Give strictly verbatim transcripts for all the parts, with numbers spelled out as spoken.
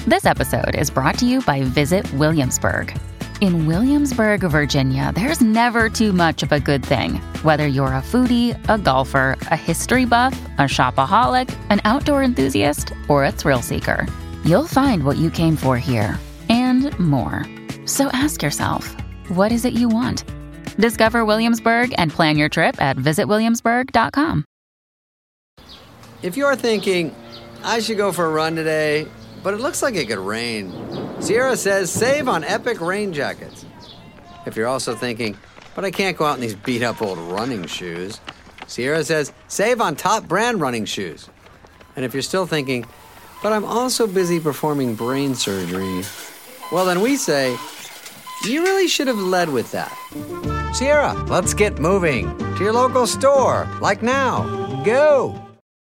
This episode is brought to you by Visit Williamsburg. In Williamsburg, Virginia, there's never too much of a good thing. Whether you're a foodie, a golfer, a history buff, a shopaholic, an outdoor enthusiast, or a thrill seeker, you'll find what you came for here and more. So ask yourself, what is it you want? Discover Williamsburg and plan your trip at visit williamsburg dot com. If you're thinking, I should go for a run today, but it looks like it could rain, Sierra says save on Epic rain jackets. If you're also thinking, but I can't go out in these beat-up old running shoes, Sierra says save on top brand running shoes. And if you're still thinking, but I'm also busy performing brain surgery, well, then we say, you really should have led with that. Sierra, let's get moving to your local store, like now. Go!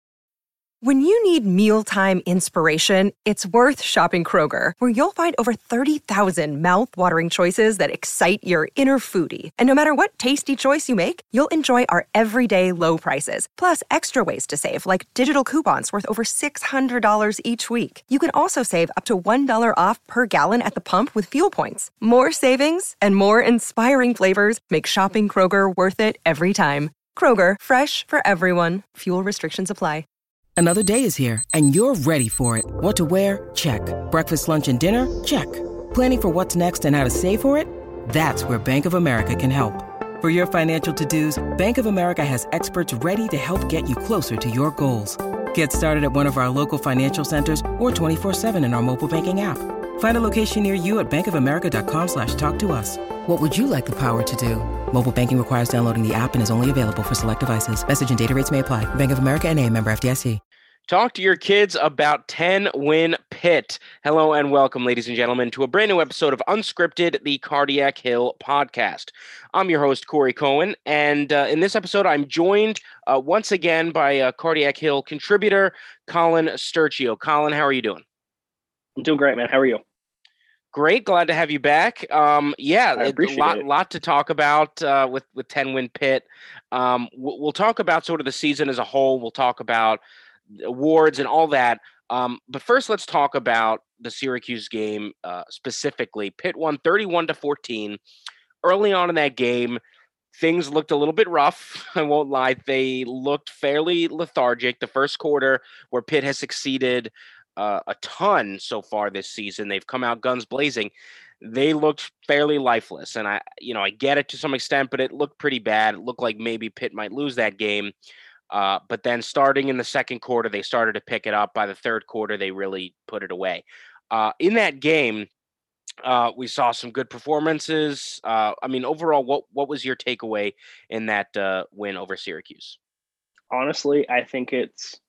When you need mealtime inspiration, it's worth shopping Kroger, where you'll find over thirty thousand mouth-watering choices that excite your inner foodie. And no matter what tasty choice you make, you'll enjoy our everyday low prices, plus extra ways to save, like digital coupons worth over six hundred dollars each week. You can also save up to one dollar off per gallon at the pump with fuel points. More savings and more inspiring flavors make shopping Kroger worth it every time. Kroger, fresh for everyone. Fuel restrictions apply. Another day is here, and you're ready for it. What to wear? Check. Breakfast, lunch, and dinner? Check. Planning for what's next and how to save for it? That's where Bank of America can help. For your financial to-dos, Bank of America has experts ready to help get you closer to your goals. Get started at one of our local financial centers or twenty-four seven in our mobile banking app. Find a location near you at bankofamerica.com slash talk to us. What would you like the power to do? Mobile banking requires downloading the app and is only available for select devices. Message and data rates may apply. Bank of America N A, member F D I C. Talk to your kids about ten-win Pitt. Hello and welcome, ladies and gentlemen, to a brand new episode of Unscripted, the Cardiac Hill podcast. I'm your host, Corey Cohen, and uh, in this episode, I'm joined uh, once again by uh, Cardiac Hill contributor Colin Sturchio. Colin, how are you doing? I'm doing great, man. How are you? Great. Glad to have you back. Um, yeah, I a lot, it. lot to talk about uh, with, with ten-win Pitt. Um, we'll, we'll talk about sort of the season as a whole. We'll talk about awards and all that. Um, but first, let's talk about the Syracuse game uh, specifically. Pitt won thirty-one to fourteen. Early on in that game, things looked a little bit rough. I won't lie. They looked fairly lethargic. The first quarter, where Pitt has succeeded uh, a ton so far this season, they've come out guns blazing. They looked fairly lifeless. And I, you know, I get it to some extent, but it looked pretty bad. It looked like maybe Pitt might lose that game. Uh, but then starting in the second quarter, they started to pick it up. By the third quarter, they really put it away. Uh, in that game, uh, we saw some good performances. Uh, I mean, overall, what what was your takeaway in that uh, win over Syracuse? Honestly, I think it's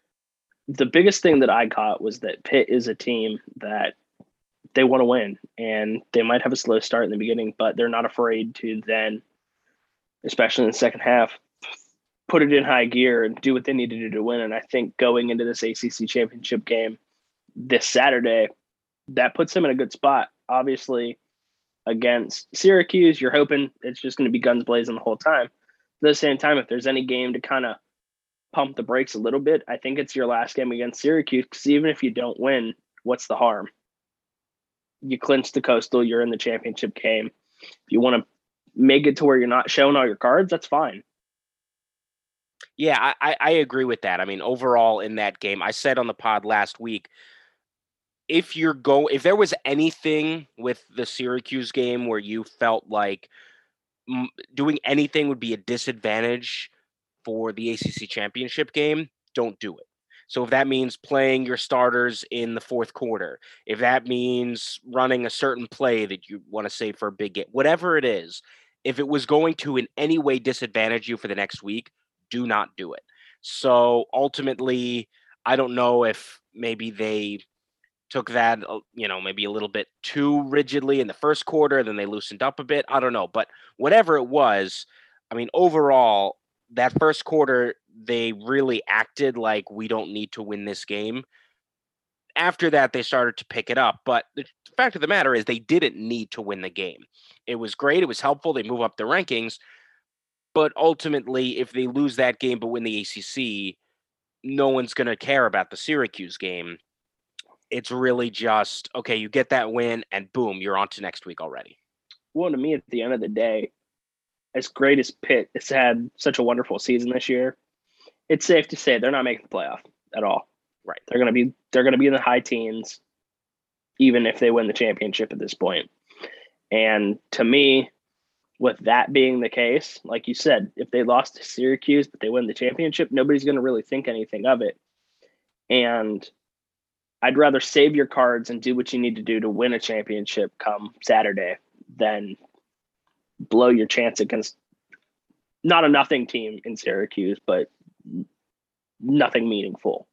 the biggest thing that I caught was that Pitt is a team that they want to win, and they might have a slow start in the beginning, but they're not afraid to then, especially in the second half, put it in high gear and do what they need to do to win. And I think going into this A C C championship game this Saturday, that puts them in a good spot. Obviously, against Syracuse, you're hoping it's just going to be guns blazing the whole time. At the same time, if there's any game to kind of pump the brakes a little bit, I think it's your last game against Syracuse, because even if you don't win, what's the harm? You clinch the Coastal, you're in the championship game. If you want to make it to where you're not showing all your cards, that's fine. Yeah, I, I agree with that. I mean, overall in that game, I said on the pod last week, if you're go, if there was anything with the Syracuse game where you felt like m- doing anything would be a disadvantage for the A C C championship game, don't do it. So if that means playing your starters in the fourth quarter, if that means running a certain play that you want to save for a big game, whatever it is, if it was going to in any way disadvantage you for the next week, do not do it. So ultimately, I don't know if maybe they took that, you know, maybe a little bit too rigidly in the first quarter, then they loosened up a bit. I don't know. But whatever it was, I mean, overall, that first quarter, they really acted like we don't need to win this game. After that, they started to pick it up. But the fact of the matter is they didn't need to win the game. It was great. It was helpful. They move up the rankings. But ultimately, if they lose that game but win the A C C, no one's going to care about the Syracuse game. it's really just, okay, you get that win and boom, you're on to next week already. Well, to me, at the end of the day, as great as Pitt has had such a wonderful season this year, it's safe to say they're not making the playoff at all. Right. They're going to be they're going to be in the high teens, even if they win the championship at this point. And to me, with that being the case, like you said, if they lost to Syracuse but they win the championship, nobody's going to really think anything of it. And I'd rather save your cards and do what you need to do to win a championship come Saturday than blow your chance against not a nothing team in Syracuse, but nothing meaningful.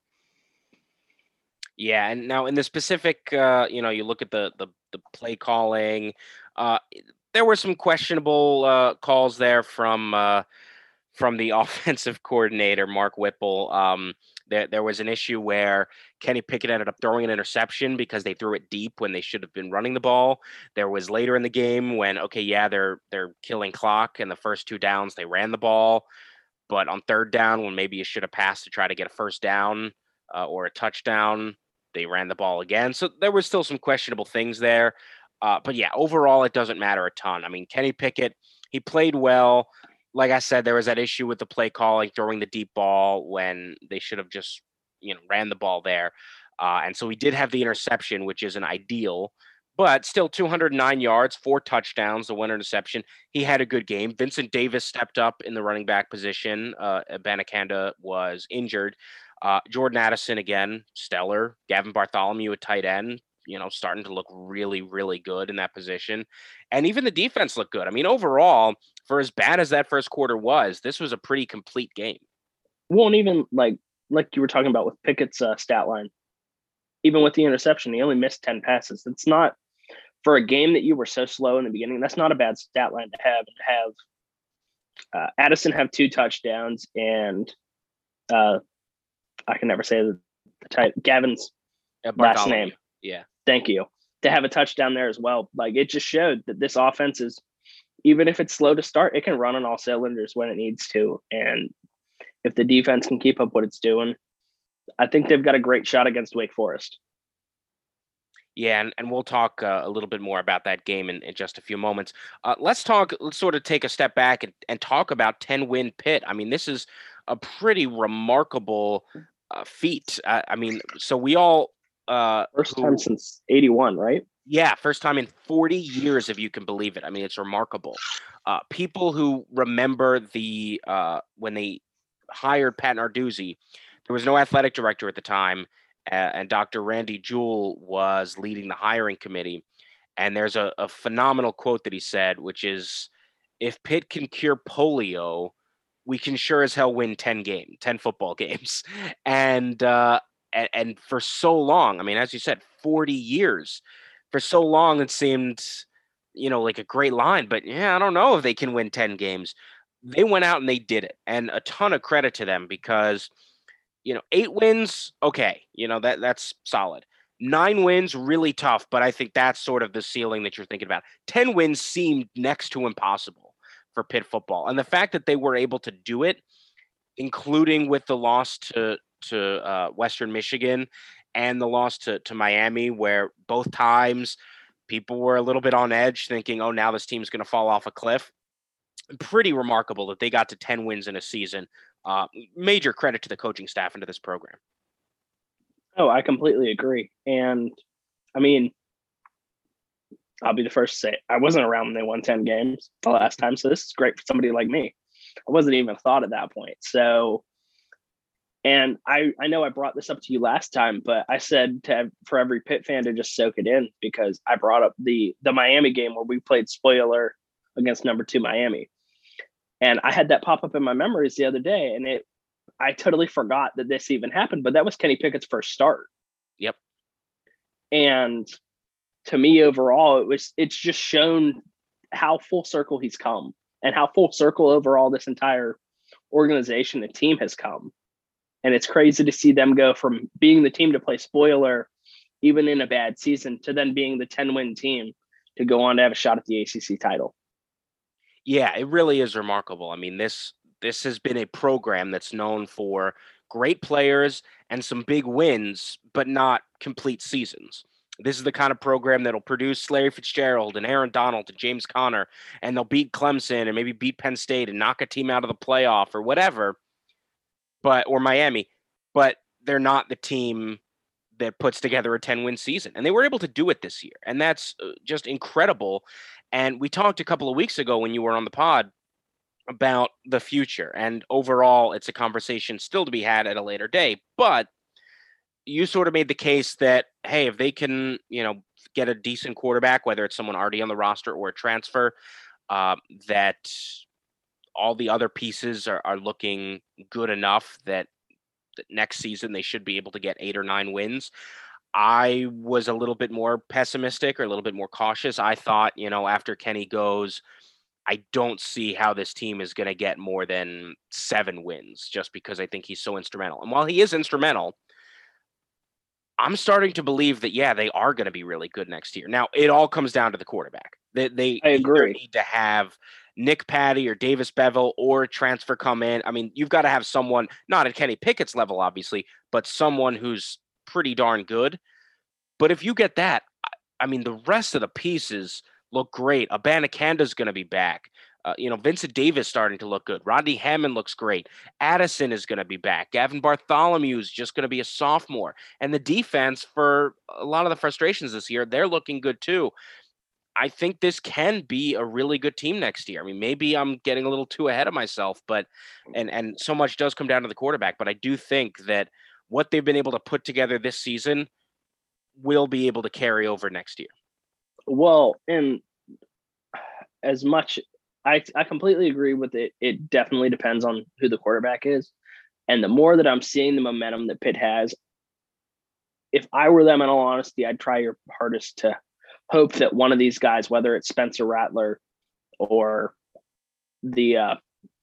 Yeah, and now in the specific, uh, you know, you look at the the, the play calling. Uh, there were some questionable uh, calls there from uh, from the offensive coordinator, Mark Whipple. Um, there there was an issue where Kenny Pickett ended up throwing an interception because they threw it deep when they should have been running the ball. There was later in the game when, okay, yeah, they're they're killing clock, and the first two downs they ran the ball, but on third down when maybe you should have passed to try to get a first down uh, or a touchdown, they ran the ball again. So there was still some questionable things there. Uh, but yeah, overall, it doesn't matter a ton. I mean, Kenny Pickett, he played well. Like I said, there was that issue with the play calling, throwing the deep ball when they should have just, you know, ran the ball there. Uh, and so he did have the interception, which isn't ideal, but still two hundred nine yards, four touchdowns, the one interception. He had a good game. Vincent Davis stepped up in the running back position. Uh, Banakanda was injured. Uh, Jordan Addison, again, stellar. Gavin Bartholomew at tight end, you know, starting to look really, really good in that position. And even the defense looked good. I mean, overall, for as bad as that first quarter was, this was a pretty complete game. Well, and even like, like you were talking about with Pickett's uh, stat line, even with the interception, he only missed ten passes. It's not, for a game that you were so slow in the beginning, that's not a bad stat line to have. And have uh, Addison have two touchdowns, and uh, I can never say the, the type, Gavin's Yeah, last name. Yeah. Thank you. To have a touchdown there as well. Like, it just showed that this offense is, even if it's slow to start, it can run on all cylinders when it needs to. And if the defense can keep up what it's doing, I think they've got a great shot against Wake Forest. Yeah, and, and we'll talk uh, a little bit more about that game in, in just a few moments. Uh, let's talk, let's sort of take a step back and, and talk about ten-win Pitt. I mean, this is a pretty remarkable uh, feat. I, I mean, so we all... Uh, First who, time since eighty-one, right? Yeah, first time in forty years, if you can believe it. I mean, it's remarkable. Uh, people who remember the uh, when they hired Pat Narduzzi, there was no athletic director at the time, uh, and Doctor Randy Jewell was leading the hiring committee. And there's a, a phenomenal quote that he said, which is, "If Pitt can cure polio, we can sure as hell win ten game, ten football games." And uh, And, and for so long, I mean, as you said, forty years, for so long, it seemed, you know, like a great line, but yeah, I don't know if they can win ten games. They went out and they did it, and a ton of credit to them because, you know, eight wins, okay, you know, that that's solid. Nine wins, really tough, but I think that's sort of the ceiling that you're thinking about. ten wins seemed next to impossible for Pitt football. And the fact that they were able to do it, including with the loss to to uh, Western Michigan and the loss to, to Miami, where both times people were a little bit on edge thinking, oh, now this team's going to fall off a cliff. Pretty remarkable that they got to ten wins in a season. Uh, major credit to the coaching staff and to this program. Oh, I completely agree. And I mean, I'll be the first to say I wasn't around when they won ten games the last time. So this is great for somebody like me. I wasn't even a thought at that point. So, and I, I know I brought this up to you last time, but I said to have, for every Pitt fan to just soak it in, because I brought up the the Miami game where we played spoiler against number two Miami. And I had that pop up in my memories the other day, and it I totally forgot that this even happened, but that was Kenny Pickett's first start. Yep. And to me, overall, it was it's just shown how full circle he's come and how full circle overall this entire organization and team has come. And it's crazy to see them go from being the team to play spoiler, even in a bad season, to then being the ten-win team to go on to have a shot at the A C C title. Yeah, it really is remarkable. I mean, this this has been a program that's known for great players and some big wins, but not complete seasons. This is the kind of program that'll produce Larry Fitzgerald and Aaron Donald and James Conner, and they'll beat Clemson and maybe beat Penn State and knock a team out of the playoff or whatever, but or Miami, but they're not the team that puts together a ten-win season. And they were able to do it this year, and that's just incredible. And we talked a couple of weeks ago when you were on the pod about the future, and overall, it's a conversation still to be had at a later day, but you sort of made the case that, hey, if they can, you know, get a decent quarterback, whether it's someone already on the roster or a transfer, uh, that all the other pieces are, are looking good enough that, that next season they should be able to get eight or nine wins. I was a little bit more pessimistic or a little bit more cautious. I thought, you know, after Kenny goes, I don't see how this team is going to get more than seven wins just because I think he's so instrumental. And while he is instrumental, I'm starting to believe that, yeah, they are going to be really good next year. Now, it all comes down to the quarterback. They, they I agree. need to have Nick Patty or Davis Bevel or a transfer come in. I mean, you've got to have someone, not at Kenny Pickett's level, obviously, but someone who's pretty darn good. But if you get that, I mean, the rest of the pieces look great. Abanakanda's going to be back. Uh, you know, Vincent Davis starting to look good. Rodney Hammond looks great. Addison is going to be back. Gavin Bartholomew is just going to be a sophomore. And the defense, for a lot of the frustrations this year, they're looking good too. I think this can be a really good team next year. I mean, maybe I'm getting a little too ahead of myself, but and and so much does come down to the quarterback. But I do think that what they've been able to put together this season will be able to carry over next year. Well, and as much I, I completely agree with it. It definitely depends on who the quarterback is. And the more that I'm seeing the momentum that Pitt has, if I were them, in all honesty, I'd try your hardest to hope that one of these guys, whether it's Spencer Rattler or the uh,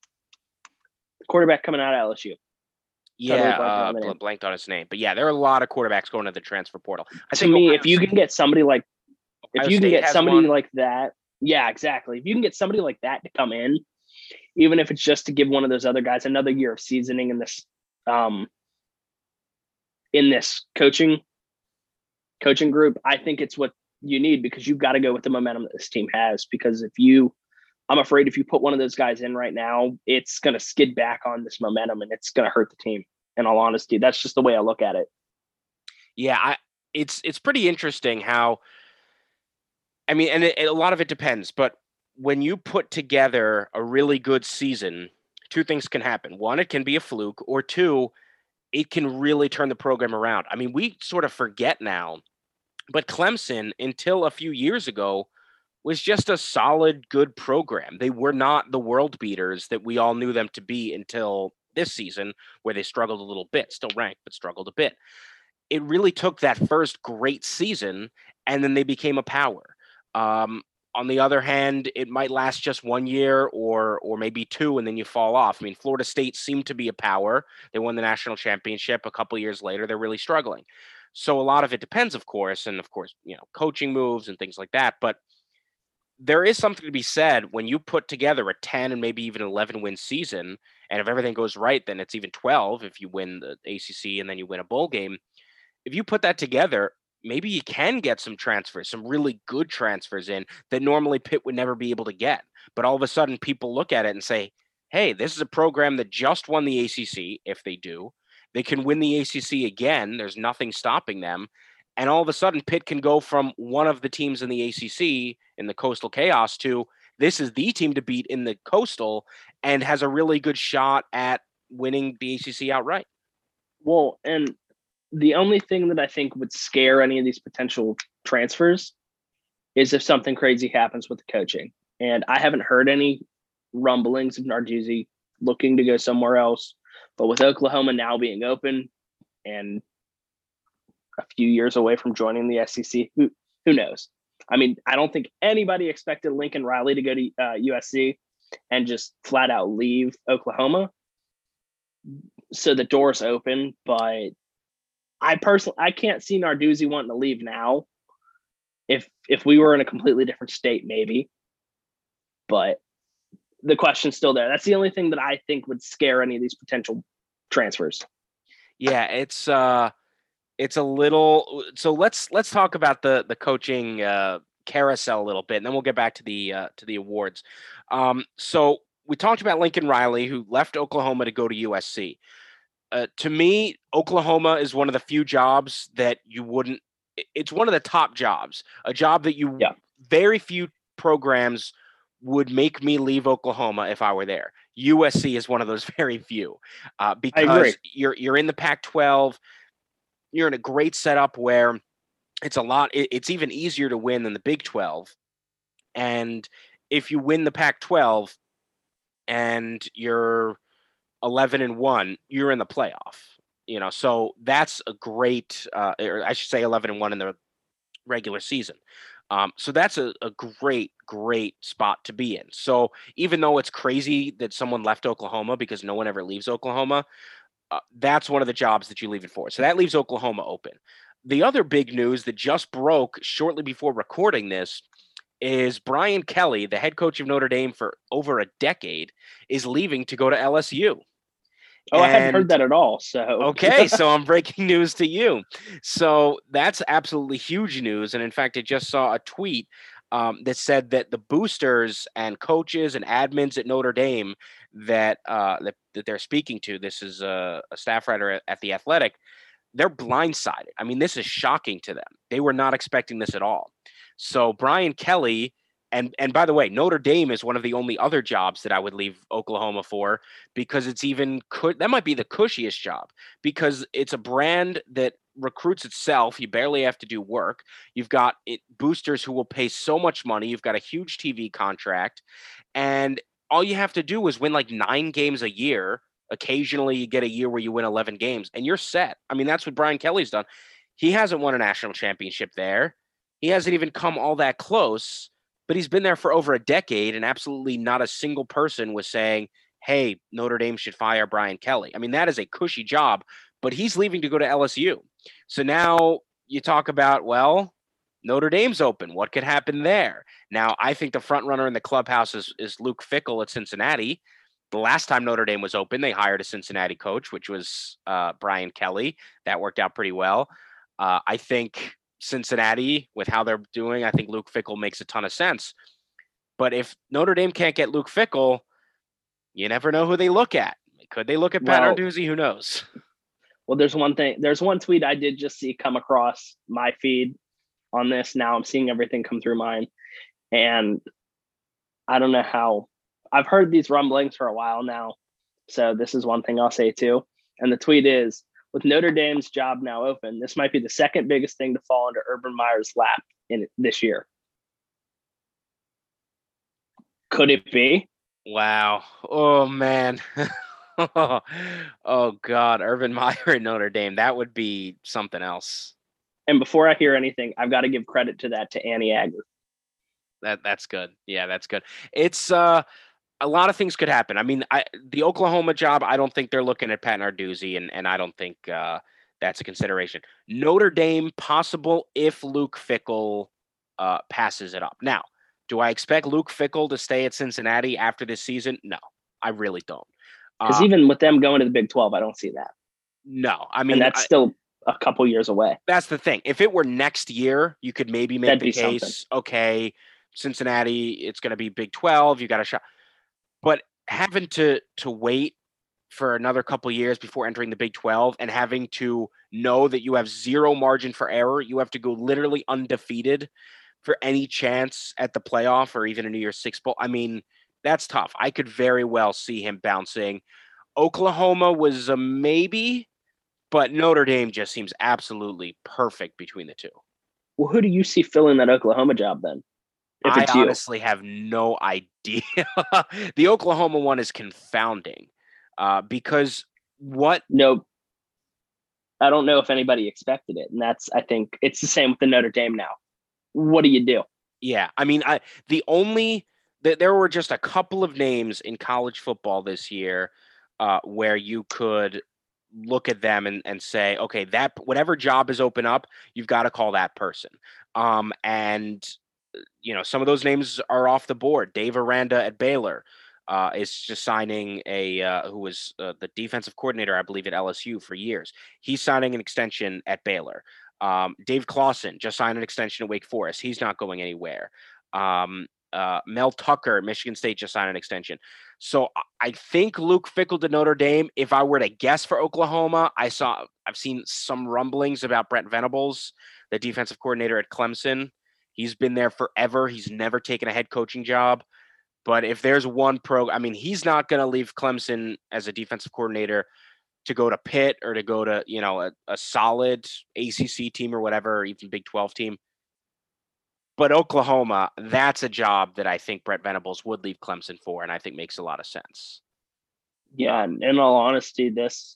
quarterback coming out of L S U. Yeah, totally uh, bl- blanked on his name. But yeah, there are a lot of quarterbacks going to the transfer portal. I to think me, Ohio if you State, can get somebody like, if Ohio you can State get somebody one. like that, yeah, exactly. If you can get somebody like that to come in, even if it's just to give one of those other guys another year of seasoning in this, um, in this coaching, coaching group, I think it's what you need, because you've got to go with the momentum that this team has. Because if you, I'm afraid if you put one of those guys in right now, it's going to skid back on this momentum and it's going to hurt the team. In all honesty, that's just the way I look at it. Yeah, I, it's it's pretty interesting how. I mean, and it, a lot of it depends, but when you put together a really good season, two things can happen. One, it can be a fluke, or two, it can really turn the program around. I mean, we sort of forget now, but Clemson, until a few years ago, was just a solid, good program. They were not the world beaters that we all knew them to be until this season, where they struggled a little bit, still ranked, but struggled a bit. It really took that first great season, and then they became a power. Um, on the other hand, it might last just one year or or maybe two, and then you fall off. I mean, Florida State seemed to be a power. They won the national championship. A couple years later, they're really struggling. So a lot of it depends, of course, and of course, you know, coaching moves and things like that. But there is something to be said when you put together a ten and maybe even eleven win season, and if everything goes right, then it's even twelve if you win the A C C and then you win a bowl game. If you put that together, maybe you can get some transfers, some really good transfers in that normally Pitt would never be able to get. But all of a sudden, people look at it and say, hey, this is a program that just won the A C C. If they do, they can win the A C C again. There's nothing stopping them. And all of a sudden, Pitt can go from one of the teams in the A C C in the Coastal Chaos to this is the team to beat in the Coastal, and has a really good shot at winning the A C C outright. Well, and the only thing that I think would scare any of these potential transfers is if something crazy happens with the coaching. And I haven't heard any rumblings of Narduzzi looking to go somewhere else. But with Oklahoma now being open and a few years away from joining the S E C, who who knows? I mean, I don't think anybody expected Lincoln Riley to go to uh, U S C and just flat out leave Oklahoma. So the door's open, but I personally, I can't see Narduzzi wanting to leave now. If if we were in a completely different state, maybe. But the question's still there. That's the only thing that I think would scare any of these potential transfers. Yeah, it's uh, it's a little. So let's let's talk about the the coaching uh, carousel a little bit, and then we'll get back to the uh, to the awards. Um, so we talked about Lincoln Riley, who left Oklahoma to go to U S C. Uh, to me, Oklahoma is one of the few jobs that you wouldn't. It's one of the top jobs, a job that you Yeah. very few programs would make me leave Oklahoma if I were there. U S C is one of those very few, uh, I agree. because you're you're in the Pac twelve. You're in a great setup where it's a lot. It, it's even easier to win than the Big twelve. And if you win the Pac twelve and you're eleven and one, you're in the playoff. You know, so that's a great, uh, or I should say, eleven and one in the regular season. Um, so that's a, a great, great spot to be in. So even though it's crazy that someone left Oklahoma, because no one ever leaves Oklahoma, uh, that's one of the jobs that you leave it for. So that leaves Oklahoma open. The other big news that just broke shortly before recording this is Brian Kelly, the head coach of Notre Dame for over a decade, is leaving to go to L S U. Oh, I hadn't heard And that at all. So okay, so I'm breaking news to you. So that's absolutely huge news. And in fact, I just saw a tweet um, that said that the boosters and coaches and admins at Notre Dame that uh, that, that they're speaking to, this is a, a staff writer at, at The Athletic, they're blindsided. I mean, this is shocking to them. They were not expecting this at all. So Brian Kelly, and and by the way, Notre Dame is one of the only other jobs that I would leave Oklahoma for, because it's even could that might be the cushiest job, because it's a brand that recruits itself. You barely have to do work. You've got it, boosters who will pay so much money. You've got a huge T V contract, and all you have to do is win like nine games a year. Occasionally, you get a year where you win eleven games, and you're set. I mean, that's what Brian Kelly's done. He hasn't won a national championship there. He hasn't even come all that close. But he's been there for over a decade, and absolutely not a single person was saying, hey, Notre Dame should fire Brian Kelly. I mean, that is a cushy job, but he's leaving to go to L S U. So now you talk about, well, Notre Dame's open. What could happen there? Now, I think the front runner in the clubhouse is, is Luke Fickell at Cincinnati. The last time Notre Dame was open, they hired a Cincinnati coach, which was uh, Brian Kelly. That worked out pretty well. Uh, I think Cincinnati, with how they're doing, I think Luke Fickell makes a ton of sense. But if Notre Dame can't get Luke Fickell, you never know who they look at. Could they look at Pat Well- Narduzzi? Who knows? Well, there's one thing. There's one tweet I did just see come across my feed on this. Now I'm seeing everything come through mine. And I don't know how. I've heard these rumblings for a while now. So this is one thing I'll say too. And the tweet is, with Notre Dame's job now open, this might be the second biggest thing to fall into Urban Meyer's lap in this year. Could it be? Wow. Oh, man. Oh, God. Urban Meyer at Notre Dame. That would be something else. And before I hear anything, I've got to give credit to that to Annie Agger. That That's good. Yeah, that's good. It's uh, a lot of things could happen. I mean, I, the Oklahoma job, I don't think they're looking at Pat Narduzzi, and, and I don't think uh, that's a consideration. Notre Dame, possible if Luke Fickell uh, passes it up. Now, do I expect Luke Fickell to stay at Cincinnati after this season? No, I really don't. Because Uh, even with them going to the Big twelve, I don't see that. no, I mean, And that's I- still a couple years away. that's the thing. If it were next year, you could maybe make That'd the be case, something. okay, Cincinnati, it's going to be Big twelve, you got a shot. But having to to wait for another couple years before entering the Big twelve, and having to know that you have zero margin for error, you have to go literally undefeated for any chance at the playoff or even a New Year's Six bowl. I mean, that's tough. I could very well see him bouncing. Oklahoma was a maybe, but Notre Dame just seems absolutely perfect between the two. Well, who do you see filling that Oklahoma job then? If I it's you. honestly have no idea. The Oklahoma one is confounding uh, because what No, I don't know if anybody expected it. And that's, I think it's the same with the Notre Dame now. What do you do? Yeah, I mean, I the only that there were just a couple of names in college football this year uh, where you could look at them and, and say, okay, that whatever job is open up, you've got to call that person. Um, and you know, some of those names are off the board. Dave Aranda at Baylor, uh, is just signing a uh, who was uh, the defensive coordinator, I believe, at L S U for years. He's signing an extension at Baylor. Um, Dave Clawson just signed an extension at Wake Forest. He's not going anywhere. Um, uh, Mel Tucker at Michigan State just signed an extension. So I think Luke Fickell to Notre Dame. If I were to guess for Oklahoma, I saw I've seen some rumblings about Brent Venables, the defensive coordinator at Clemson. He's been there forever. He's never taken a head coaching job. But if there's one pro, I mean, he's not going to leave Clemson as a defensive coordinator to go to Pitt or to go to, you know, a, a solid A C C team or whatever, or even Big twelve team. But Oklahoma, that's a job that I think Brent Venables would leave Clemson for, and I think makes a lot of sense. Yeah, in all honesty, this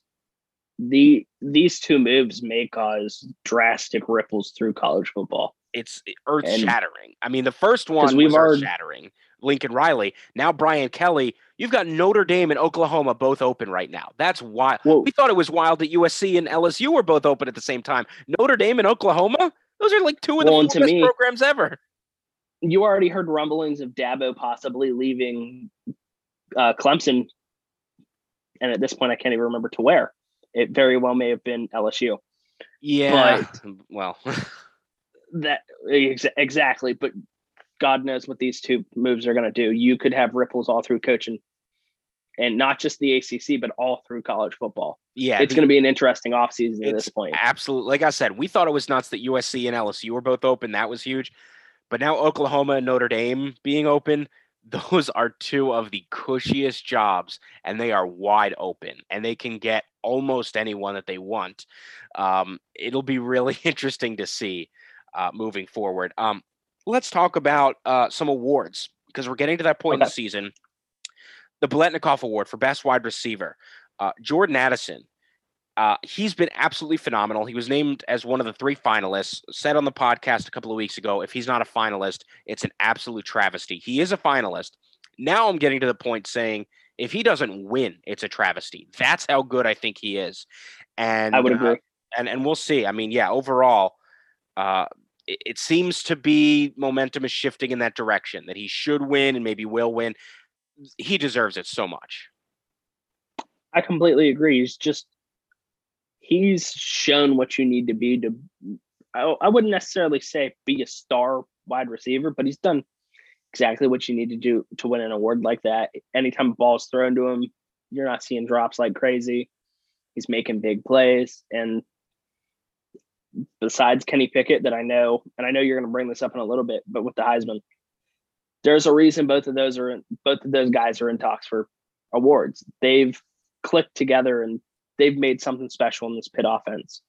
the these two moves may cause drastic ripples through college football. It's earth-shattering. I mean, the first one was already, earth-shattering. Lincoln Riley. Now Brian Kelly. You've got Notre Dame and Oklahoma both open right now. That's wild. Well, we thought it was wild that U S C and L S U were both open at the same time. Notre Dame and Oklahoma? Those are like two of the well, best me, programs ever. You already heard rumblings of Dabo possibly leaving uh, Clemson. And at this point, I can't even remember to where. It very well may have been L S U. Yeah. But well, that ex- exactly. But God knows what these two moves are going to do. You could have ripples all through coaching, and not just the A C C, but all through college football. Yeah, it's going to be an interesting offseason at this point. Absolutely. Like I said, we thought it was nuts that U S C and L S U were both open. That was huge. But now Oklahoma and Notre Dame being open, those are two of the cushiest jobs, and they are wide open, and they can get almost anyone that they want. Um, it'll be really interesting to see uh, moving forward. Um, let's talk about uh, some awards, because we're getting to that point okay. in the season. The Biletnikoff Award for Best Wide Receiver. Uh, Jordan Addison. Uh, he's been absolutely phenomenal. He was named as one of the three finalists. Said on the podcast a couple of weeks ago, if he's not a finalist, it's an absolute travesty. He is a finalist. Now I'm getting to the point saying if he doesn't win, it's a travesty. That's how good I think he is. And I would agree. Uh, and, and we'll see. I mean, yeah, overall, uh, it, it seems to be momentum is shifting in that direction, that he should win and maybe will win. He deserves it so much. I completely agree. He's just, he's shown what you need to be to, I, I wouldn't necessarily say be a star wide receiver, but he's done exactly what you need to do to win an award like that. Anytime a ball is thrown to him, you're not seeing drops like crazy. He's making big plays. And besides Kenny Pickett that I know, and I know you're going to bring this up in a little bit, but with the Heisman, there's a reason both of those are in, both of those guys are in talks for awards. They've clicked together and they've made something special in this Pitt offense.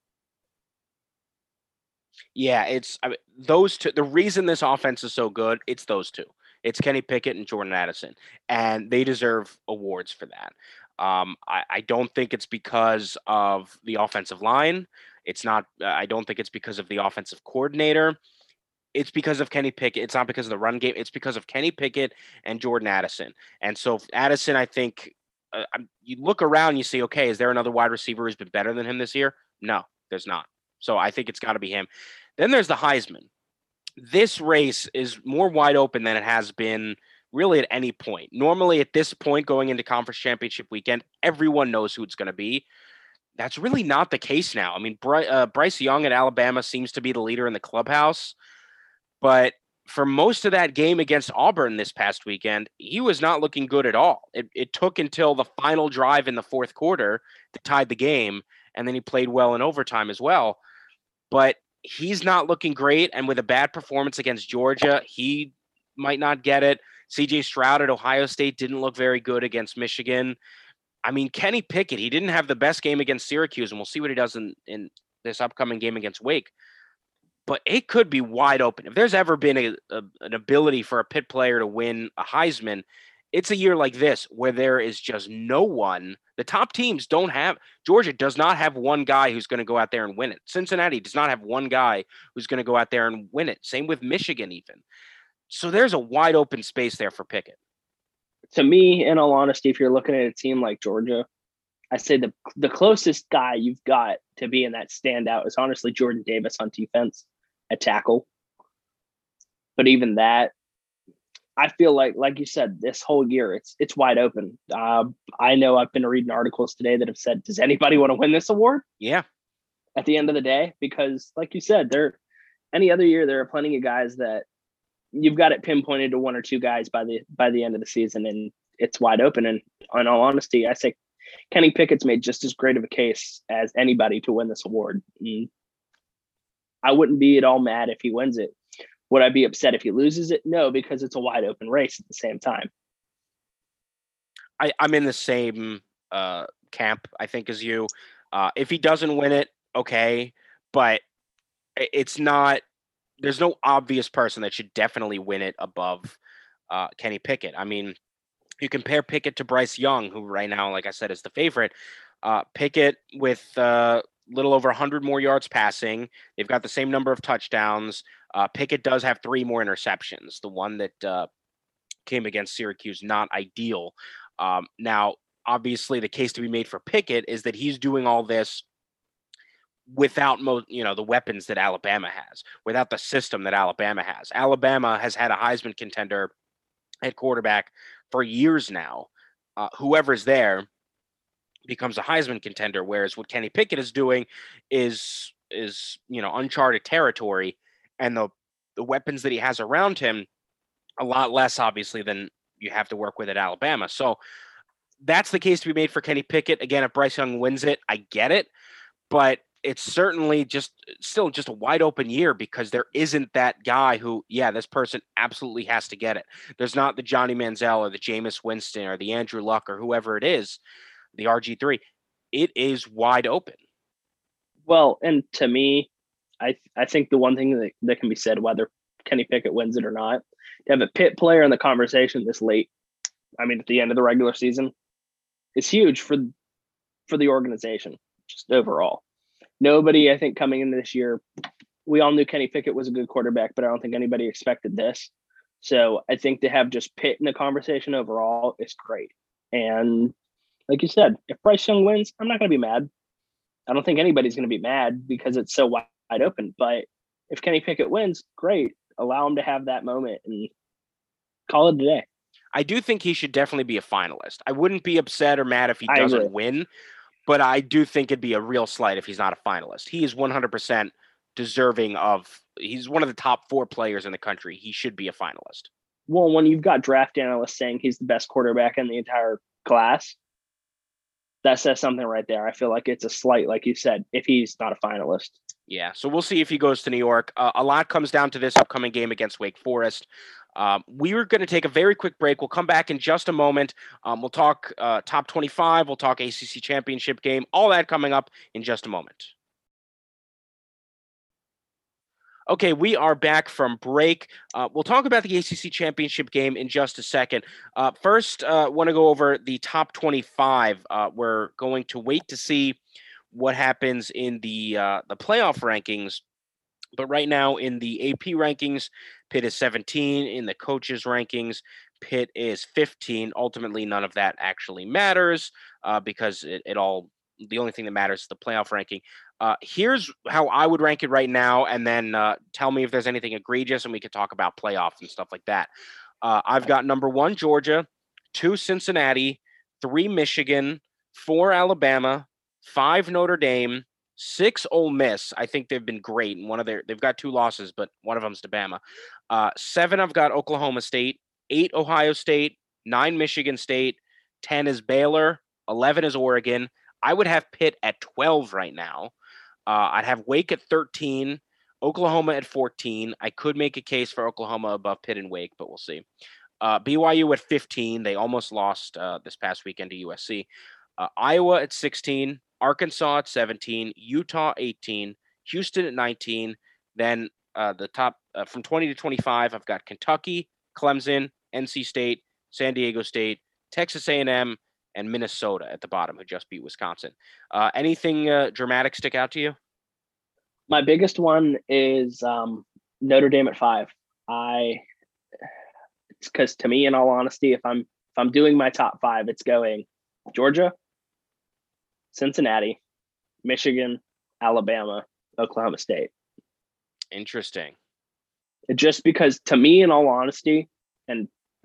Yeah, it's I mean, those two. The reason this offense is so good, it's those two. It's Kenny Pickett and Jordan Addison, and they deserve awards for that. Um, I, I don't think it's because of the offensive line. It's not. Uh, I don't think it's because of the offensive coordinator. It's because of Kenny Pickett. It's not because of the run game. It's because of Kenny Pickett and Jordan Addison. And so Addison, I think, uh, you look around, you see, okay, is there another wide receiver who's been better than him this year? No, there's not. So I think it's got to be him. Then there's the Heisman. This race is more wide open than it has been really at any point. Normally at this point going into conference championship weekend, everyone knows who it's going to be. That's really not the case now. I mean, Bry- uh, Bryce Young at Alabama seems to be the leader in the clubhouse. But for most of that game against Auburn this past weekend, he was not looking good at all. It, it took until the final drive in the fourth quarter that tied the game, and then he played well in overtime as well. But he's not looking great, and with a bad performance against Georgia, he might not get it. C J Stroud at Ohio State didn't look very good against Michigan. I mean, Kenny Pickett, he didn't have the best game against Syracuse, and we'll see what he does in, in this upcoming game against Wake. But it could be wide open. If there's ever been a, a, an ability for a Pitt player to win a Heisman, it's a year like this where there is just no one. The top teams don't have – Georgia does not have one guy who's going to go out there and win it. Cincinnati does not have one guy who's going to go out there and win it. Same with Michigan even. So there's a wide open space there for Pickett. To me, in all honesty, if you're looking at a team like Georgia, I say the the closest guy you've got to being that standout is honestly Jordan Davis on defense at tackle. But even that, I feel like, like you said, this whole year, it's it's wide open. Uh, I know I've been reading articles today that have said, does anybody want to win this award? Yeah. At the end of the day, because like you said, there any other year, there are plenty of guys that you've got it pinpointed to one or two guys by the by the end of the season, and it's wide open. And in all honesty, I say Kenny Pickett's made just as great of a case as anybody to win this award. And I wouldn't be at all mad if he wins it. Would I be upset if he loses it? No, because it's a wide open race at the same time. I, I'm in the same uh, camp, I think, as you. Uh, if he doesn't win it, okay, but it's not. There's no obvious person that should definitely win it above uh, Kenny Pickett. I mean, you compare Pickett to Bryce Young, who right now, like I said, is the favorite. Uh, Pickett with a uh, little over one hundred more yards passing. They've got the same number of touchdowns. Uh, Pickett does have three more interceptions. The one that uh, came against Syracuse, not ideal. Um, now, obviously, the case to be made for Pickett is that he's doing all this without mo- you know, the weapons that Alabama has, without the system that Alabama has. Alabama has had a Heisman contender at quarterback for years now. Uh, whoever's there becomes a Heisman contender, whereas what Kenny Pickett is doing is is you know uncharted territory, and the the weapons that he has around him a lot less obviously than you have to work with at Alabama. So that's the case to be made for Kenny Pickett. Again, if Bryce Young wins it, I get it, but it's certainly just still just a wide open year because there isn't that guy who, yeah, this person absolutely has to get it. There's not the Johnny Manziel or the Jameis Winston or the Andrew Luck or whoever it is, the R G three. It is wide open. Well, and to me, I I think the one thing that, that can be said, whether Kenny Pickett wins it or not, to have a Pitt player in the conversation this late, I mean, at the end of the regular season, is huge for for the organization, just overall. Nobody, I think, coming into this year, we all knew Kenny Pickett was a good quarterback, but I don't think anybody expected this. So I think to have just Pitt in the conversation overall is great. And like you said, if Bryce Young wins, I'm not going to be mad. I don't think anybody's going to be mad because it's so wide open. But if Kenny Pickett wins, great. Allow him to have that moment and call it a day. I do think he should definitely be a finalist. I wouldn't be upset or mad if he I doesn't agree. win, but I do think it'd be a real slight if he's not a finalist. He is one hundred percent deserving of – he's one of the top four players in the country. He should be a finalist. Well, when you've got draft analysts saying he's the best quarterback in the entire class, that says something right there. I feel like it's a slight, like you said, if he's not a finalist. Yeah, so we'll see if he goes to New York. Uh, a lot comes down to this upcoming game against Wake Forest. Um, we are going to take a very quick break. We'll come back in just a moment. Um, we'll talk uh, top twenty-five. We'll talk A C C championship game. All that coming up in just a moment. Okay, we are back from break. Uh, we'll talk about the A C C championship game in just a second. Uh, first, I uh, want to go over the top twenty-five. Uh, we're going to wait to see what happens in the uh, the playoff rankings. But right now in the A P rankings, Pitt is seventeen. In the coaches rankings, Pitt is fifteen. Ultimately, none of that actually matters uh, because it, it all – the only thing that matters is the playoff ranking. Uh, here's how I would rank it right now, and then uh, tell me if there's anything egregious, and we could talk about playoffs and stuff like that. Uh, I've got number one, Georgia, two, Cincinnati, three, Michigan, four, Alabama, five, Notre Dame, six, Ole Miss. I think they've been great. And one of their, they've got two losses, but one of them's to Bama. Uh, seven, I've got Oklahoma State. Eight, Ohio State. Nine, Michigan State. ten is Baylor. eleven is Oregon. I would have Pitt at twelve right now. Uh, I'd have Wake at thirteen. Oklahoma at fourteen. I could make a case for Oklahoma above Pitt and Wake, but we'll see. Uh, B Y U at fifteen. They almost lost uh, this past weekend to U S C. Uh, Iowa at sixteen. Arkansas at seventeen, Utah eighteen, Houston at nineteen. Then uh, the top uh, from twenty to twenty-five, I've got Kentucky, Clemson, N C State, San Diego State, Texas A and M, and Minnesota at the bottom, who just beat Wisconsin. Uh, anything uh, dramatic stick out to you? My biggest one is um, Notre Dame at five. I it's because to me, in all honesty, if I'm if I'm doing my top five, it's going Georgia, Cincinnati, Michigan, Alabama, Oklahoma State. Interesting. Just because to me, in all honesty, and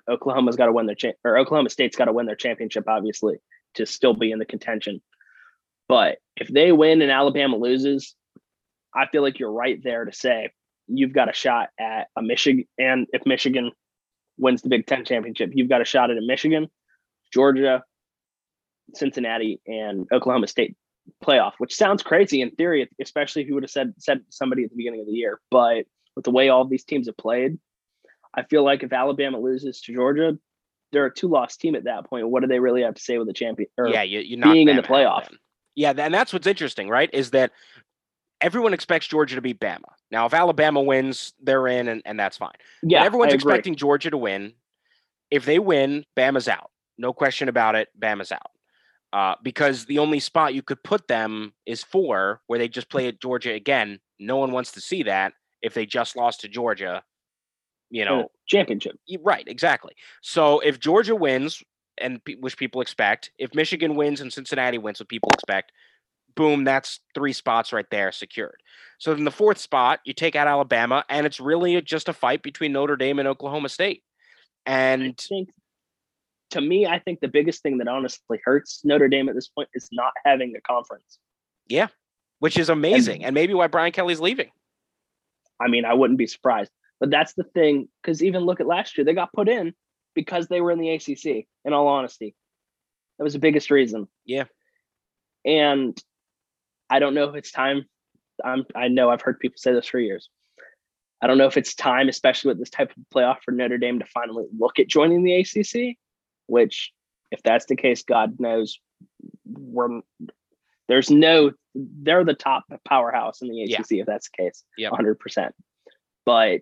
Oklahoma's got to win their cha- or Oklahoma State's got to win their championship, obviously, to still be in the contention. But if they win and Alabama loses, I feel like you're right there to say you've got a shot at a Michigan. And if Michigan wins the Big Ten championship, you've got a shot at a Michigan, Georgia, Cincinnati, and Oklahoma State playoff, which sounds crazy in theory, especially if you would have said said somebody at the beginning of the year. But with the way all of these teams have played, I feel like if Alabama loses to Georgia, they're a two-loss team at that point. What do they really have to say with the champion? Or yeah, you, you're being in the playoff. Yeah, and that's what's interesting, right? Is that everyone expects Georgia to beat Bama. Now, if Alabama wins, they're in, and, and that's fine. Yeah, but everyone's I agree. expecting Georgia to win. If they win, Bama's out. No question about it. Bama's out. Uh, because the only spot you could put them is four, where they just play at Georgia again. No one wants to see that if they just lost to Georgia, you know. Uh, championship. Right, exactly. So if Georgia wins, and which people expect, if Michigan wins and Cincinnati wins, what people expect, boom, that's three spots right there secured. So in the fourth spot, you take out Alabama, and it's really just a fight between Notre Dame and Oklahoma State. And I think, to me, I think the biggest thing that honestly hurts Notre Dame at this point is not having a conference. Yeah, which is amazing, and, and maybe why Brian Kelly's leaving. I mean, I wouldn't be surprised. But that's the thing, because even look at last year, they got put in because they were in the A C C, in all honesty. That was the biggest reason. Yeah. And I don't know if it's time. I'm, I know I've heard people say this for years. I don't know if it's time, especially with this type of playoff, for Notre Dame to finally look at joining the A C C, which, if that's the case, God knows, we're, there's no, they're the top powerhouse in the A C C, yeah. If that's the case, yep. one hundred percent. But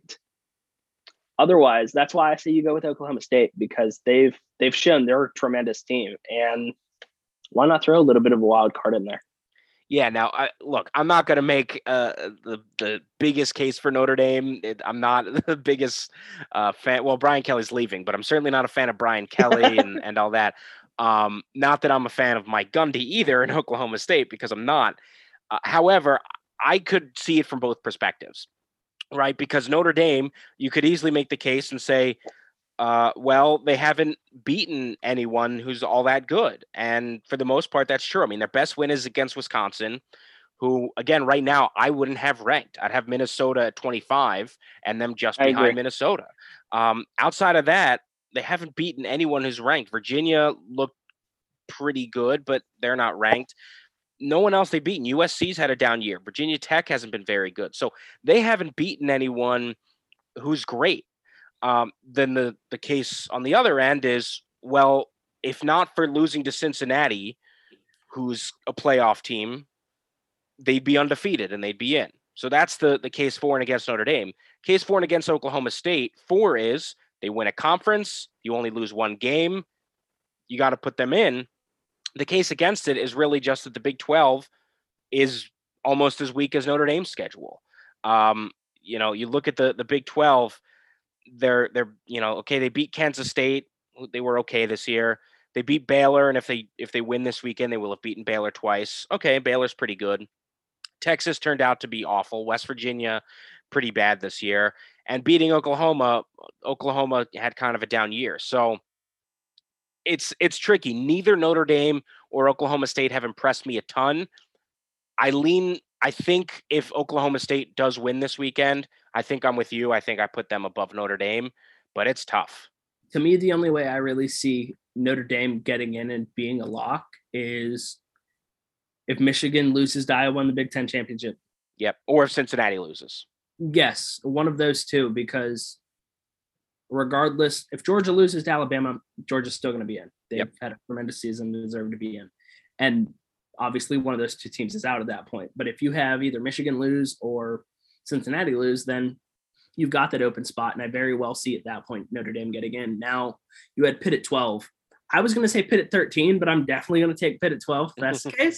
otherwise, that's why I say you go with Oklahoma State, because they've they've shown they're a tremendous team, and why not throw a little bit of a wild card in there? Yeah. Now, I, look, I'm not going to make uh, the the biggest case for Notre Dame. It, I'm not the biggest uh, fan. Well, Brian Kelly's leaving, but I'm certainly not a fan of Brian Kelly and, and all that. Um, not that I'm a fan of Mike Gundy either in Oklahoma State, because I'm not. Uh, however, I could see it from both perspectives. Right, because Notre Dame, you could easily make the case and say, uh, well, they haven't beaten anyone who's all that good. And for the most part, that's true. I mean, their best win is against Wisconsin, who, again, right now, I wouldn't have ranked. I'd have Minnesota at twenty-five and them just I behind agree. Minnesota. Um, outside of that, they haven't beaten anyone who's ranked. Virginia looked pretty good, but they're not ranked. No one else they've beaten. U S C's had a down year. Virginia Tech hasn't been very good. So they haven't beaten anyone who's great. Um, then the, the case on the other end is, well, if not for losing to Cincinnati, who's a playoff team, they'd be undefeated and they'd be in. So that's the, the case for and against Notre Dame. Case for and against Oklahoma State. Four is they win a conference. You only lose one game. You got to put them in. The case against it is really just that the Big twelve is almost as weak as Notre Dame's schedule. Um, you know, you look at the, the Big twelve, they're, they're, you know, okay, they beat Kansas State. They were okay this year. They beat Baylor. And if they, if they win this weekend, they will have beaten Baylor twice. Okay. Baylor's pretty good. Texas turned out to be awful. West Virginia, pretty bad this year. And beating Oklahoma, Oklahoma had kind of a down year. So, It's it's tricky. Neither Notre Dame or Oklahoma State have impressed me a ton. I lean, I think if Oklahoma State does win this weekend, I think I'm with you. I think I put them above Notre Dame, but it's tough. To me, the only way I really see Notre Dame getting in and being a lock is if Michigan loses to Iowa in the Big Ten championship. Yep. Or if Cincinnati loses. Yes, one of those two, because regardless, if Georgia loses to Alabama, Georgia's still going to be in. They've yep. had a tremendous season, they deserve to be in. And obviously one of those two teams is out at that point. But if you have either Michigan lose or Cincinnati lose, then you've got that open spot. And I very well see at that point Notre Dame getting in. Now you had Pitt at twelve. I was going to say Pitt at thirteen, but I'm definitely going to take Pitt at twelve if that's the case.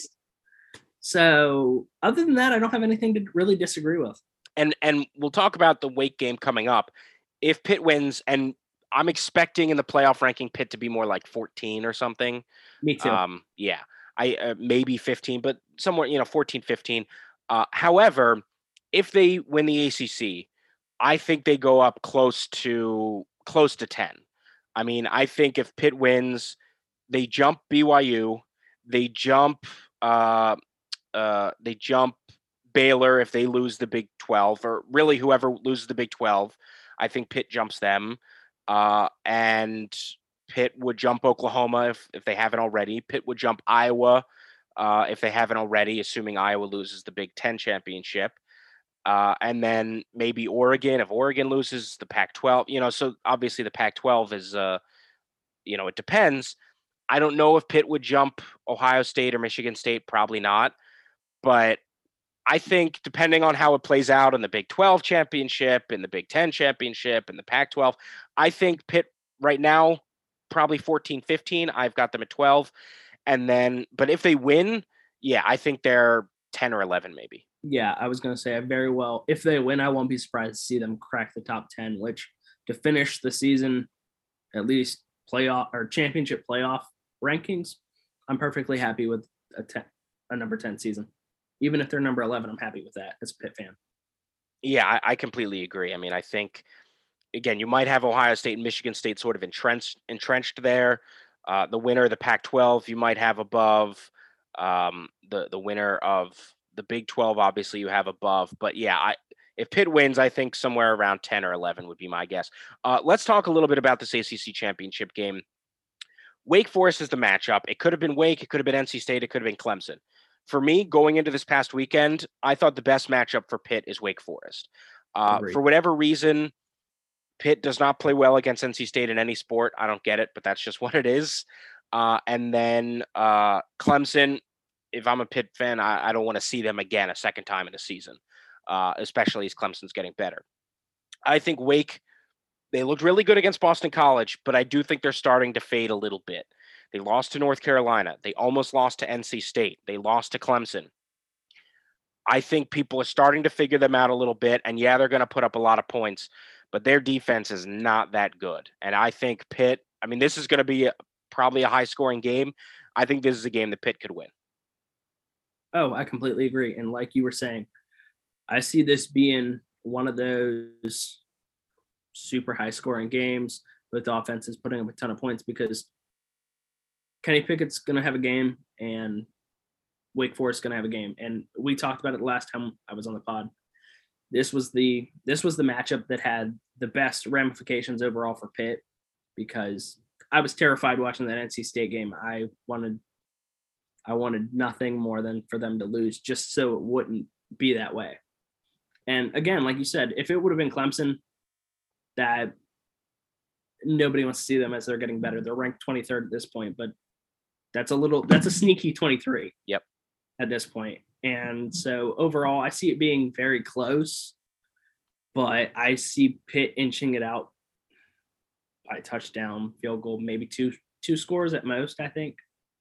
So other than that, I don't have anything to really disagree with. And and we'll talk about the Wake game coming up. If Pitt wins, and I'm expecting in the playoff ranking Pitt to be more like fourteen or something. Me too. Um, yeah, I uh, maybe fifteen, but somewhere, you know, fourteen, fifteen. Uh, however, if they win the A C C, I think they go up close to close to ten. I mean, I think if Pitt wins, they jump B Y U, they jump uh, uh, they jump Baylor if they lose the Big twelve, or really whoever loses the Big twelve. I think Pitt jumps them, uh, and Pitt would jump Oklahoma if if they haven't already. Pitt would jump Iowa uh, if they haven't already, assuming Iowa loses the Big Ten championship. Uh, and then maybe Oregon, if Oregon loses the Pac twelve, you know, so obviously the Pac twelve is, uh, you know, it depends. I don't know if Pitt would jump Ohio State or Michigan State, probably not. But I think depending on how it plays out in the Big twelve championship, in the Big Ten championship, in the Pac twelve, I think Pitt right now, probably fourteen, fifteen. I've got them at twelve. And then, but if they win, yeah, I think they're ten or eleven maybe. Yeah, I was going to say I very well. If they win, I won't be surprised to see them crack the top ten, which to finish the season, at least playoff or championship playoff rankings, I'm perfectly happy with a ten, a number ten season. Even if they're number eleven, I'm happy with that as a Pitt fan. Yeah, I, I completely agree. I mean, I think, again, you might have Ohio State and Michigan State sort of entrenched entrenched there. Uh, the winner of the Pac twelve, you might have above um, the the winner of the Big twelve. Obviously, you have above. But yeah, I, if Pitt wins, I think somewhere around ten or eleven would be my guess. Uh, let's talk a little bit about this A C C championship game. Wake Forest is the matchup. It could have been Wake. It could have been N C State. It could have been Clemson. For me, going into this past weekend, I thought the best matchup for Pitt is Wake Forest. Uh, for whatever reason, Pitt does not play well against N C State in any sport. I don't get it, but that's just what it is. Uh, and then uh, Clemson, if I'm a Pitt fan, I, I don't want to see them again a second time in a season, uh, especially as Clemson's getting better. I think Wake, they looked really good against Boston College, but I do think they're starting to fade a little bit. They lost to North Carolina. They almost lost to N C State. They lost to Clemson. I think people are starting to figure them out a little bit. And yeah, they're going to put up a lot of points, but their defense is not that good. And I think Pitt, I mean, this is going to be a, probably a high scoring game. I think this is a game that Pitt could win. Oh, I completely agree. And like you were saying, I see this being one of those super high scoring games with offenses putting up a ton of points, because Kenny Pickett's going to have a game and Wake Forest is going to have a game. And we talked about it the last time I was on the pod. This was the this was the matchup that had the best ramifications overall for Pitt, because I was terrified watching that N C State game. I wanted I wanted nothing more than for them to lose, just so it wouldn't be that way. And again, like you said, if it would have been Clemson, that nobody wants to see them as they're getting better. They're ranked twenty-third at this point, but that's a little, that's a sneaky twenty-three. Yep. At this point. And so overall, I see it being very close, but I see Pitt inching it out by touchdown, field goal, maybe two, two scores at most, I think.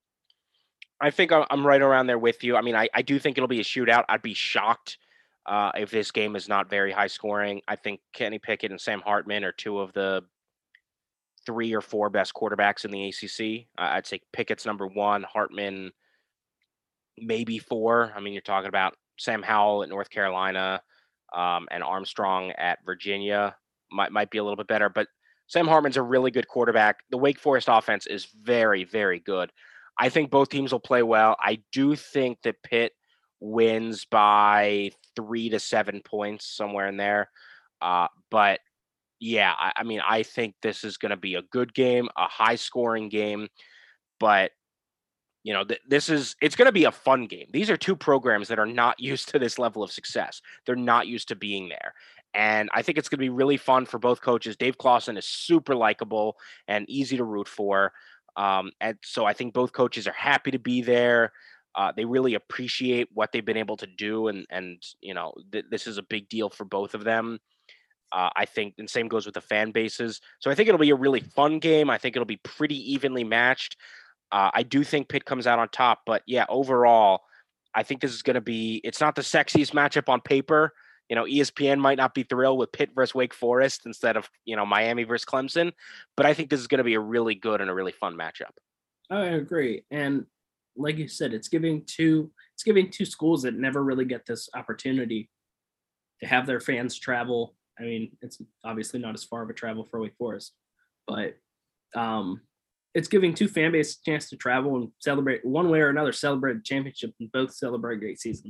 I think I'm right around there with you. I mean, I, I do think it'll be a shootout. I'd be shocked uh, if this game is not very high scoring. I think Kenny Pickett and Sam Hartman are two of the three or four best quarterbacks in the A C C. Uh, I'd say Pickett's number one, Hartman maybe four. I mean, you're talking about Sam Howell at North Carolina um, and Armstrong at Virginia. Might might be a little bit better, but Sam Hartman's a really good quarterback. The Wake Forest offense is very, very good. I think both teams will play well. I do think that Pitt wins by three to seven points, somewhere in there. Uh, but yeah, I, I mean, I think this is going to be a good game, a high scoring game, but you know, th- this is, it's going to be a fun game. These are two programs that are not used to this level of success. They're not used to being there. And I think it's going to be really fun for both coaches. Dave Clawson is super likable and easy to root for. Um, and so I think both coaches are happy to be there. Uh, they really appreciate what they've been able to do. And, and you know, th- this is a big deal for both of them. Uh, I think, and same goes with the fan bases. So I think it'll be a really fun game. I think it'll be pretty evenly matched. Uh, I do think Pitt comes out on top, but yeah, overall, I think this is going to be, it's not the sexiest matchup on paper. You know, E S P N might not be thrilled with Pitt versus Wake Forest instead of, you know, Miami versus Clemson, but I think this is going to be a really good and a really fun matchup. I agree. And like you said, it's giving two, it's giving two schools that never really get this opportunity to have their fans travel. I mean, it's obviously not as far of a travel for Wake Forest, but Um, it's giving two fan bases a chance to travel and celebrate one way or another, celebrate a championship and both celebrate great seasons.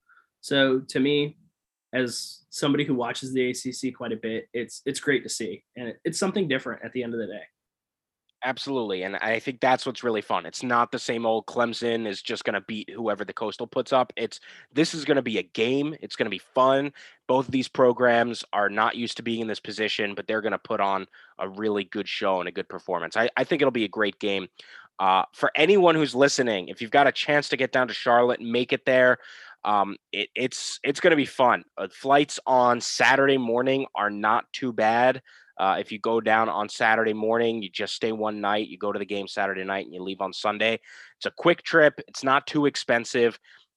So to me, as somebody who watches the A C C quite a bit, it's it's great to see, and it, it's something different at the end of the day. Absolutely. And I think that's what's really fun. It's not the same old Clemson is just going to beat whoever the Coastal puts up. It's this is going to be a game. It's going to be fun. Both of these programs are not used to being in this position, but they're going to put on a really good show and a good performance. I, I think it'll be a great game. Uh, for anyone who's listening, if you've got a chance to get down to Charlotte and make it there, um, it, it's it's going to be fun. Uh, flights on Saturday morning are not too bad. Uh, if you go down on Saturday morning, you just stay one night, you go to the game Saturday night, and you leave on Sunday. It's a quick trip. It's not too expensive.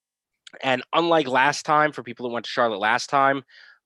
And unlike last time, for people who went to Charlotte last time,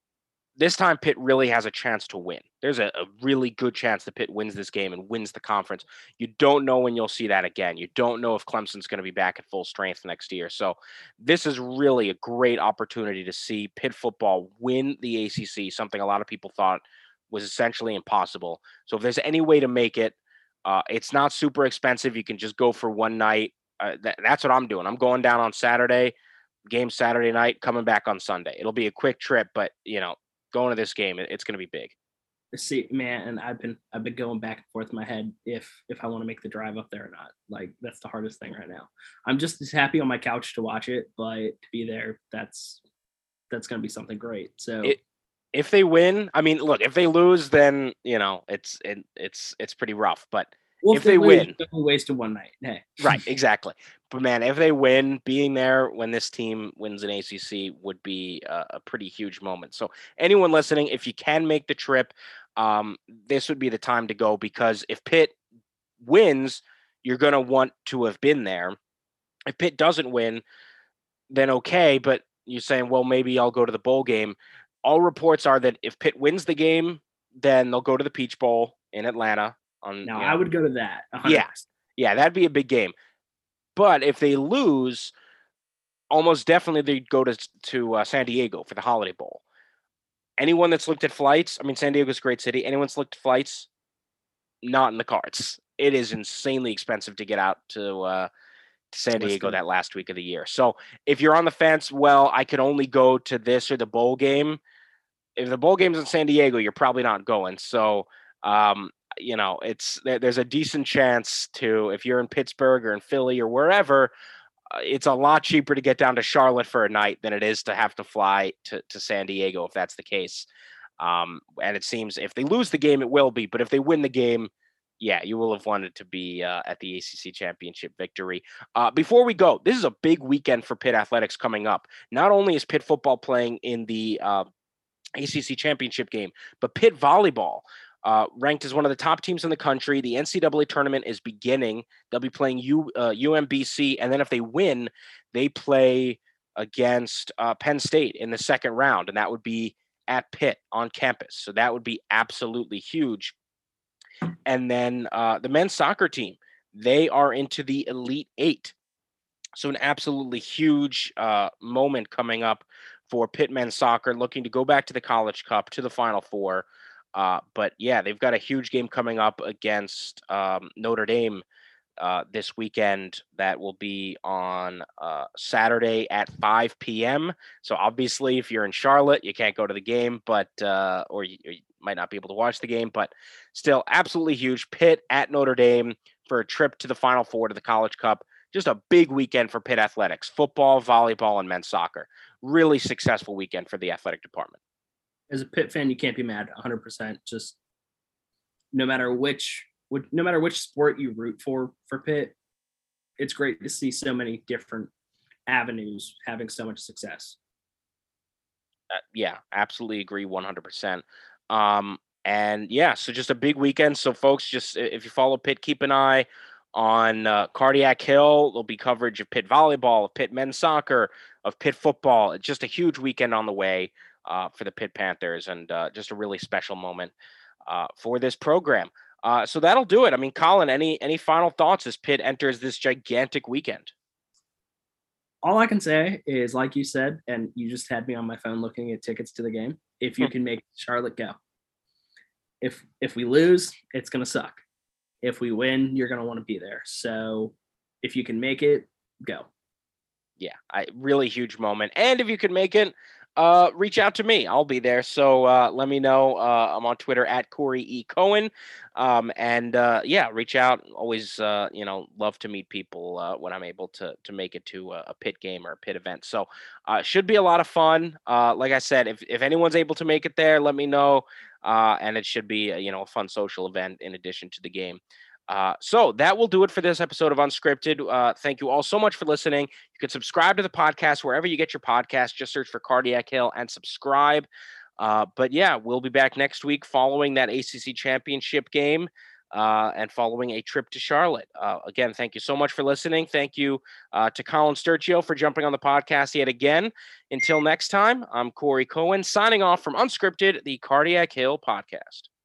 this time Pitt really has a chance to win. There's a, a really good chance that Pitt wins this game and wins the conference. You don't know when you'll see that again. You don't know if Clemson's going to be back at full strength next year. So this is really a great opportunity to see Pitt football win the A C C, something a lot of people thought was essentially impossible. So if there's any way to make it, uh, it's not super expensive. You can just go for one night. Uh, th- that's what I'm doing. I'm going down on Saturday, game Saturday night, coming back on Sunday. It'll be a quick trip, but you know, going to this game, it, it's going to be big. See, man, and I've been I've been going back and forth in my head if if I want to make the drive up there or not. Like that's the hardest thing right now. I'm just as happy on my couch to watch it, but to be there, that's that's going to be something great. So. It, If they win, I mean, look, if they lose, then, you know, it's it, it's it's pretty rough. But well, if, if they, they lose, win, we wasted one night. Hey. Right, exactly. But, man, if they win, being there when this team wins an A C C would be a, a pretty huge moment. So anyone listening, if you can make the trip, um, this would be the time to go because if Pitt wins, you're going to want to have been there. If Pitt doesn't win, then okay, but you're saying, well, maybe I'll go to the bowl game. All reports are that if Pitt wins the game, then they'll go to the Peach Bowl in Atlanta. On now, you know, I would go to that. one hundred percent. Yeah, yeah, that'd be a big game. But if they lose, almost definitely they'd go to to uh, San Diego for the Holiday Bowl. Anyone that's looked at flights, I mean, San Diego's a great city. Anyone that's looked at flights, not in the cards. It is insanely expensive to get out to uh, to San Diego that last week of the year. So if you're on the fence, well, I could only go to this or the bowl game. If the bowl game's in San Diego, you're probably not going. So, um, you know, it's there's a decent chance to, if you're in Pittsburgh or in Philly or wherever, uh, it's a lot cheaper to get down to Charlotte for a night than it is to have to fly to, to San Diego, if that's the case. Um, and it seems if they lose the game, it will be. But if they win the game, yeah, you will have wanted to be uh, at the A C C championship victory. Uh, before we go, this is a big weekend for Pitt athletics coming up. Not only is Pitt football playing in the uh, A C C championship game, but Pitt volleyball, uh, ranked as one of the top teams in the country. The N C double A tournament is beginning. They'll be playing U, uh, U M B C, and then if they win, they play against uh, Penn State in the second round, and that would be at Pitt on campus. So that would be absolutely huge. And then uh, the men's soccer team, they are into the Elite Eight. So an absolutely huge uh, moment coming up for Pitt men's soccer, looking to go back to the College Cup, to the Final Four. Uh, but, yeah, they've got a huge game coming up against um, Notre Dame uh, this weekend that will be on uh, Saturday at five p.m. So, obviously, if you're in Charlotte, you can't go to the game, but uh, or you, or you might not be able to watch the game. But still, absolutely huge. Pitt at Notre Dame for a trip to the Final Four, to the College Cup. Just a big weekend for Pitt athletics, football, volleyball, and men's soccer. Really successful weekend for the athletic department. As a Pitt fan, you can't be mad. one hundred percent. Just no matter which, no matter which sport you root for for Pitt, it's great to see so many different avenues having so much success. Uh, yeah, absolutely agree one hundred percent. Um, and yeah, so just a big weekend. So folks, just if you follow Pitt, keep an eye on uh, Cardiac Hill. There'll be coverage of Pitt volleyball, of Pitt men's soccer, of Pitt football. It's just a huge weekend on the way uh, for the Pitt Panthers, and uh, just a really special moment uh, for this program. Uh, so that'll do it. I mean, Colin, any any final thoughts as Pitt enters this gigantic weekend? All I can say is, like you said, and you just had me on my phone looking at tickets to the game. If you can make Charlotte, go. If if we lose, it's gonna suck. If we win, you're going to want to be there. So if you can make it, go. Yeah, I really huge moment. And if you can make it, uh, reach out to me. I'll be there. So uh, let me know. Uh, I'm on Twitter at Corey E. Cohen. Um, and uh, yeah, reach out. Always, uh, you know, love to meet people uh, when I'm able to to make it to a, a Pitt game or a Pitt event. So uh, should be a lot of fun. Uh, like I said, if, if anyone's able to make it there, let me know. Uh, and it should be, a, you know, a fun social event in addition to the game. Uh, so that will do it for this episode of Unscripted. Uh, thank you all so much for listening. You can subscribe to the podcast wherever you get your podcast. Just search for Cardiac Hill and subscribe. Uh, but yeah, we'll be back next week following that A C C championship game uh, and following a trip to Charlotte. Uh, again, thank you so much for listening. Thank you uh, to Colin Sturchio for jumping on the podcast yet again. Until next time, I'm Corey Cohen signing off from Unscripted, the Cardiac Hill podcast.